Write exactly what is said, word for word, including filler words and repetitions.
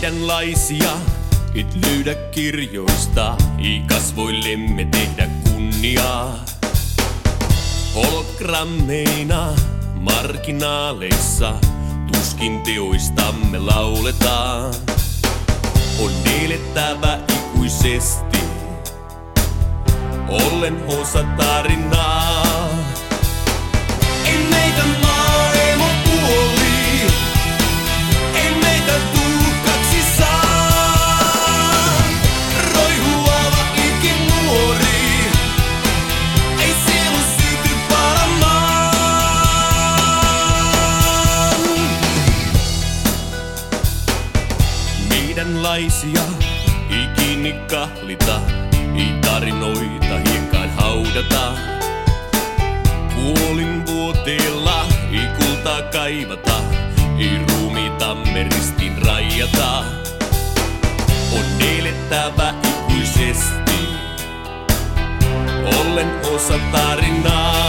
Meidänlaisia et löydä kirjoista, ei kasvoillemme tehdä kunniaa. Hologrammeina marginaaleissa tuskin teoistamme lauletaan. On elettävä ikuisesti, ollen osa tarinaa. Ei meitä maailma puoli, ei meitä tuhkaksi saa. Roihuava ikinuori, ei sielu syty palamaan. Meidänlaisia ei kiinni kahlita, ei tarinoita hiekkaan haudata. Kuolin vuoteella ei kultaa kaivata, ei ruumiitamme ristiin rajata. On elettävä ikuisesti, ollen osa tarinaa.